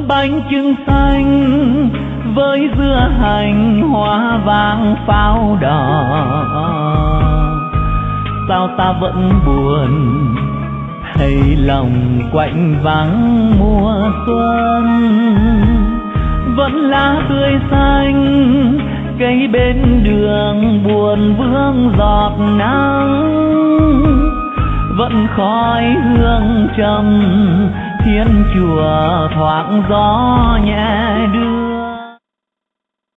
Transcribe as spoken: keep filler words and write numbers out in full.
bánh trưng xanh với dưa hành hoa vàng pháo đỏ. Sao ta vẫn buồn thấy lòng quạnh vắng mùa xuân, vẫn lá tươi xanh cây bên đường buồn vương giọt nắng, vẫn khói hương trầm thiên chùa thoáng gió nhẹ đưa.